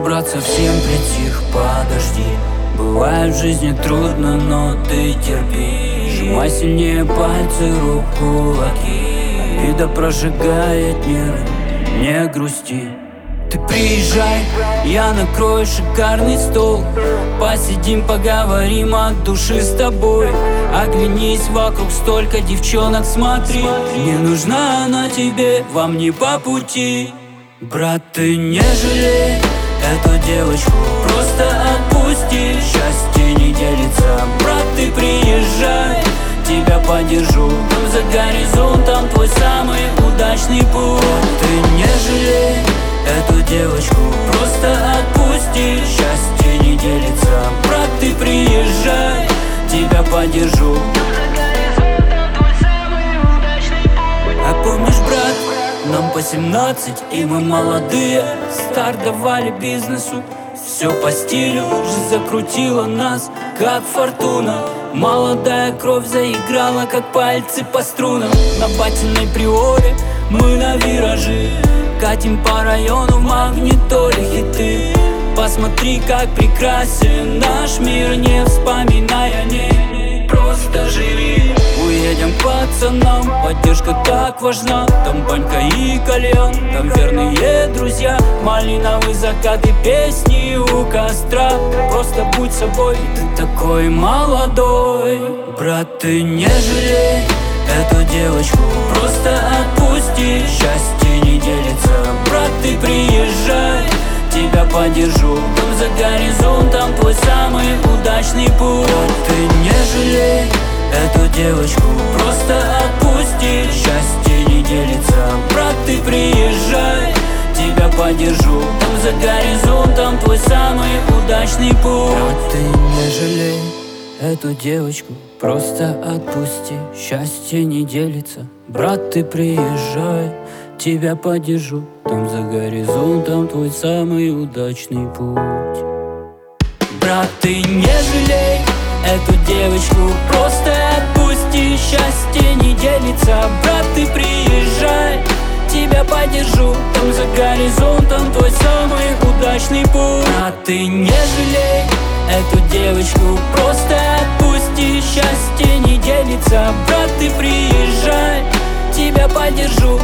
брат, совсем притих, подожди. Бывает в жизни трудно, но ты терпи. Сжимай сильнее пальцы, рук, кулаки. Обида прожигает нервы, не грусти. Ты приезжай, я накрою шикарный стол. Посидим, поговорим от души с тобой. Оглянись вокруг, столько девчонок, смотри. Не нужна она тебе, вам не по пути. Брат, ты не жалей эту девочку, просто отпусти. Счастье не делится, брат, ты приезжай, тебя поддержу. Там за горизонтом твой самый удачный путь. Ты не жалей эту девочку, просто отпусти. Счастье не делится, брат, ты приезжай, тебя поддержу. А помнишь, брат, нам по 17, и мы молодые. Старт давали бизнесу, все по стилю. Жизнь закрутила нас, как фортуна. Молодая кровь заиграла, как пальцы по струнам. На Батиной Приоре мы на виражи, катим по району в магнитоле хиты. Посмотри, как прекрасен наш мир, не вспоминай о ней, просто живи. Уедем к пацанам, поддержка так важна. Там банька и кальян, там верные друзья. Малиновый закат и песни у костра. Просто будь собой, ты такой молодой. Брат, ты не жалей эту девочку, просто отпусти. Счастье не делится, брат, ты приезжай, тебя поддержу. Там за горизонтом твой самый удачный путь. Ты не жалей эту девочку, просто отпусти. Счастье не делится, брат, ты приезжай, тебя поддержу. Там за горизонтом твой самый удачный путь. Брат, ты не жалей эту девочку, просто отпусти. Счастье не делится, брат, ты приезжай, тебя поддержу. Там за горизонтом твой самый удачный путь. Брат, ты не жалей эту девочку, просто отпусти. Счастье не делится, брат, ты приезжай, тебя поддержу. Там за горизонтом твой самый удачный путь. Брат, ты не жалей эту девочку, просто отпусти. Счастье не делится, брат, ты приезжай, тебя поддержу.